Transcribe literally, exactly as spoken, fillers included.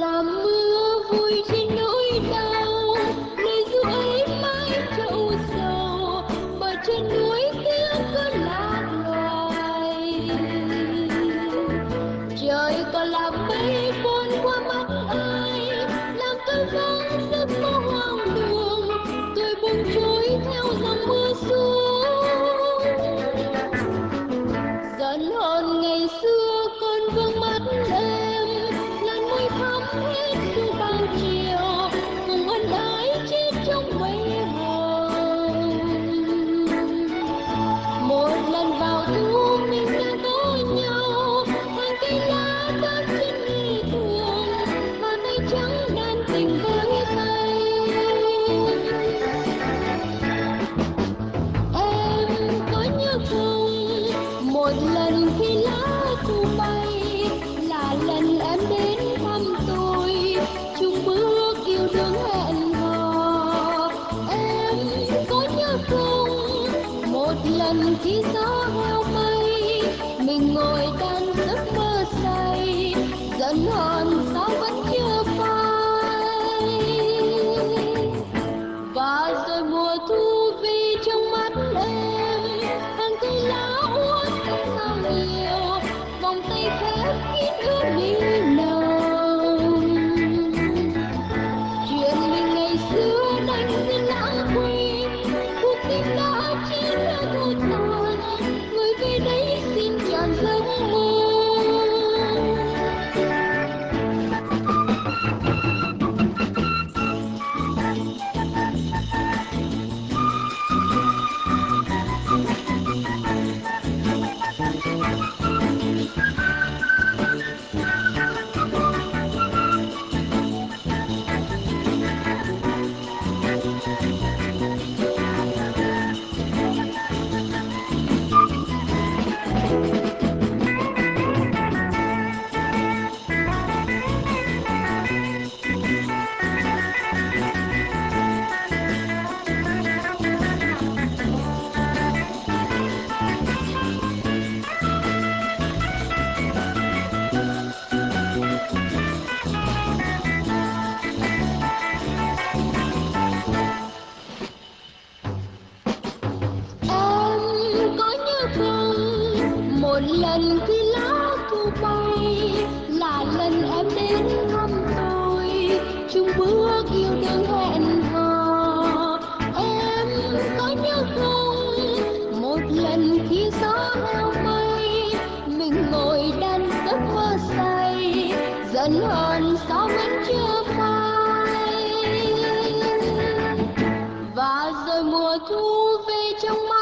là mưa vui trên nỗi đau, nơi dưới mái trâu sầu bờ trên núi tiếng cứ lạc loài. Trời còn là mây buồn qua mắt ai, làm tôi vắng giấc mơ hoang đường, tôi buông trôi theo dòng mưa xuống. Giận hờn ngày xưa còn vương mắt em, làn môi thắm hết su bao chiều, cùng ân ái chết trong mây hồng. Một lần vào thu mình sẽ có nhau, hàng cây lá bước chân như thường, và tay trắng đan tình với tay. Em có nhớ không, một lần khi lá thu bay là lần em đến thăm tôi, chung bước yêu đương hẹn hò. Em có nhớ không, một lần khi gió heo mây mình ngồi đan giấc mơ say, giận hờn sao vẫn chưa phai. Và rồi mùa thu về trong mắt em, hàng cây lá úa sao nhiều, vòng tay khép kín ướt mi nồng. Chuyện mình ngày xưa đánh dần lãng quên, cuộc tình đã chết theo vô tàn, người về đây xin trọn giấc mơ. Em có nhớ không, một lần khi lá thu bay là lần em đến thăm tôi, chung bước yêu đương hẹn hò. Em có nhớ không, một lần khi gió heo mây mình ngồi đan giấc mơ say, giận hờn sao vẫn chưa phai. Và rồi mùa thu về trong mắt